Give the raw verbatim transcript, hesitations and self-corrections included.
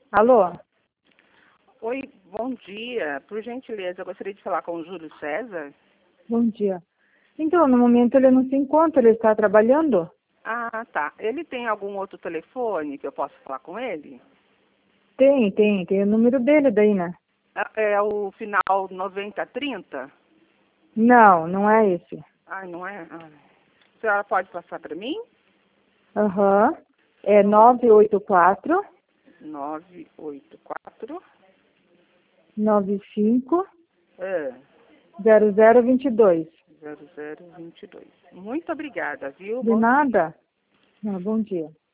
Alô? Oi, bom dia. Por gentileza, eu gostaria de falar com o Júlio César. Bom dia. Então, no momento ele não se encontra, ele está trabalhando? Ah, tá. Ele tem algum outro telefone que eu possa falar com ele? Tem, tem, tem o número dele daí, né? É, é o final noventa trinta? Não, não é esse. Ah, não é? Ah. A senhora pode passar para mim? Aham. É nove oito quatro, nove oito quatro. nove cinco, É, zero zero dois dois. zero zero dois dois. Muito obrigada, viu? De Bom dia. nada? Ah, bom dia.